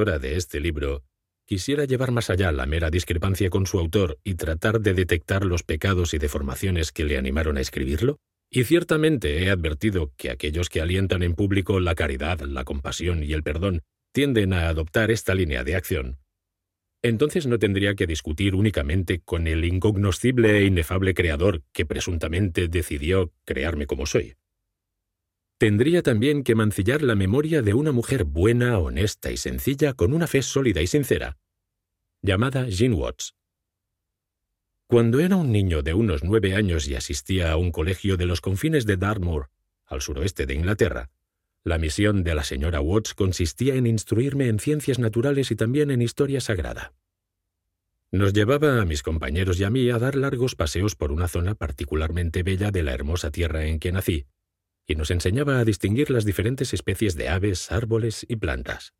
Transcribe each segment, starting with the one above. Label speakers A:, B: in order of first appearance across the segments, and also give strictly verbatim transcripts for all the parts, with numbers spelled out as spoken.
A: autora de este libro quisiera llevar más allá la mera discrepancia con su autor y tratar de detectar los pecados y deformaciones que le animaron a escribirlo, y ciertamente he advertido que aquellos que alientan en público la caridad, la compasión y el perdón tienden a adoptar esta línea de acción, entonces no tendría que discutir únicamente con el incognoscible e inefable creador que presuntamente decidió crearme como soy. Tendría también que mancillar la memoria de una mujer buena, honesta y sencilla con una fe sólida y sincera, llamada Jean Watts. Cuando era un niño de unos nueve años y asistía a un colegio de los confines de Dartmoor, al suroeste de Inglaterra, la misión de la señora Watts consistía en instruirme en ciencias naturales y también en historia sagrada. Nos llevaba a mis compañeros y a mí a dar largos paseos por una zona particularmente bella de la hermosa tierra en que nací, y nos enseñaba a distinguir las diferentes especies de aves, árboles y plantas.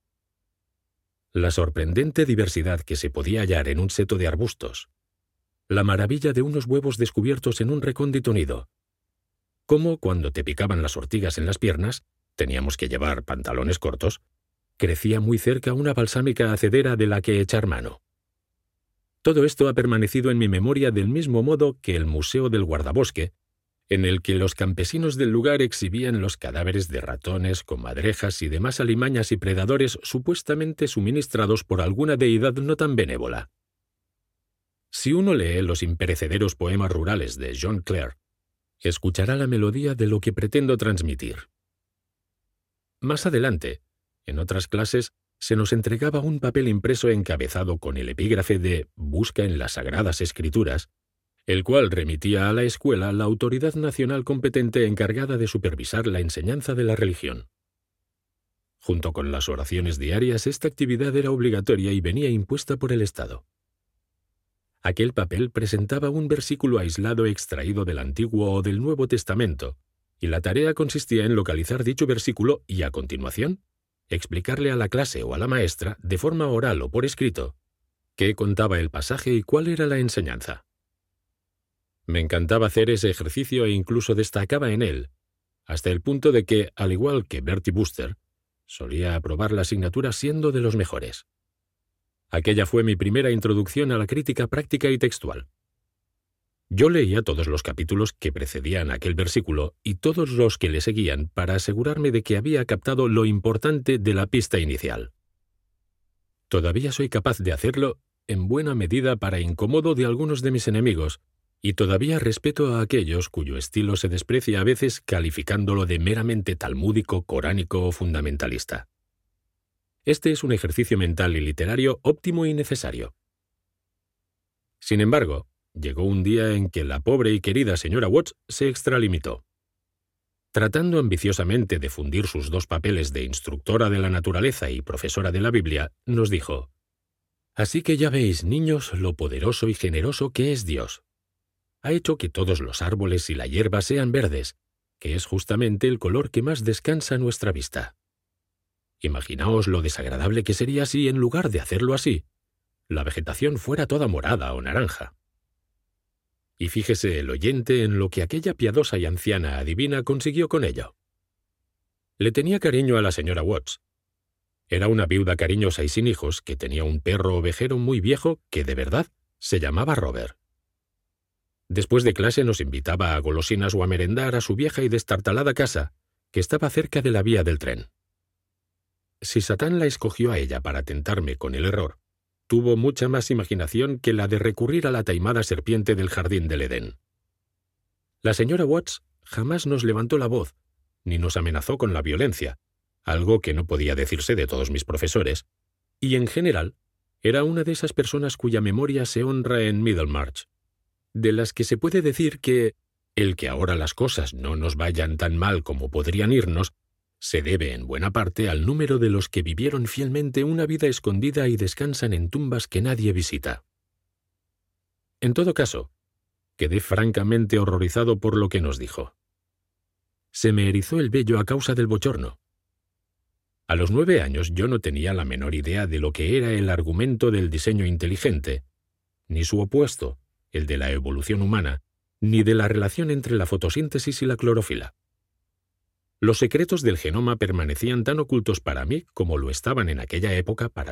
A: La sorprendente diversidad que se podía hallar en un seto de arbustos, la maravilla de unos huevos descubiertos en un recóndito nido, cómo cuando te picaban las ortigas en las piernas, teníamos que llevar pantalones cortos, crecía muy cerca una balsámica hacedera de la que echar mano. Todo esto ha permanecido en mi memoria del mismo modo que el Museo del Guardabosque, en el que los campesinos del lugar exhibían los cadáveres de ratones, comadrejas y demás alimañas y predadores supuestamente suministrados por alguna deidad no tan benévola. Si uno lee los imperecederos poemas rurales de John Clare, escuchará la melodía de lo que pretendo transmitir. Más adelante, en otras clases, se nos entregaba un papel impreso encabezado con el epígrafe de «Busca en las Sagradas Escrituras», el cual remitía a la escuela la autoridad nacional competente encargada de supervisar la enseñanza de la religión. Junto con las oraciones diarias, esta actividad era obligatoria y venía impuesta por el Estado. Aquel papel presentaba un versículo aislado extraído del Antiguo o del Nuevo Testamento, y la tarea consistía en localizar dicho versículo y, a continuación, explicarle a la clase o a la maestra, de forma oral o por escrito, qué contaba el pasaje y cuál era la enseñanza. Me encantaba hacer ese ejercicio e incluso destacaba en él, hasta el punto de que, al igual que Bertie Wooster, solía aprobar la asignatura siendo de los mejores. Aquella fue mi primera introducción a la crítica práctica y textual. Yo leía todos los capítulos que precedían aquel versículo y todos los que le seguían para asegurarme de que había captado lo importante de la pista inicial. Todavía soy capaz de hacerlo, en buena medida para incomodo de algunos de mis enemigos, y todavía respeto a aquellos cuyo estilo se desprecia a veces calificándolo de meramente talmúdico, coránico o fundamentalista. Este es un ejercicio mental y literario óptimo y necesario. Sin embargo, llegó un día en que la pobre y querida señora Watts se extralimitó. Tratando ambiciosamente de fundir sus dos papeles de instructora de la naturaleza y profesora de la Biblia, nos dijo: «Así que ya veis, niños, lo poderoso y generoso que es Dios. Ha hecho que todos los árboles y la hierba sean verdes, que es justamente el color que más descansa nuestra vista. Imaginaos lo desagradable que sería si, en lugar de hacerlo así, la vegetación fuera toda morada o naranja». Y fíjese el oyente en lo que aquella piadosa y anciana adivina consiguió con ello. Le tenía cariño a la señora Watts. Era una viuda cariñosa y sin hijos que tenía un perro ovejero muy viejo que, de verdad, se llamaba Robert. Después de clase nos invitaba a golosinas o a merendar a su vieja y destartalada casa, que estaba cerca de la vía del tren. Si Satán la escogió a ella para tentarme con el error, tuvo mucha más imaginación que la de recurrir a la taimada serpiente del jardín del Edén. La señora Watts jamás nos levantó la voz, ni nos amenazó con la violencia, algo que no podía decirse de todos mis profesores, y en general era una de esas personas cuya memoria se honra en Middlemarch, de las que se puede decir que el que ahora las cosas no nos vayan tan mal como podrían irnos se debe en buena parte al número de los que vivieron fielmente una vida escondida y descansan en tumbas que nadie visita. En todo caso, quedé francamente horrorizado por lo que nos dijo. Se me erizó el vello a causa del bochorno. A los nueve años yo no tenía la menor idea de lo que era el argumento del diseño inteligente, ni su opuesto, el de la evolución humana, ni de la relación entre la fotosíntesis y la clorofila. Los secretos del genoma permanecían tan ocultos para mí como lo estaban en aquella época para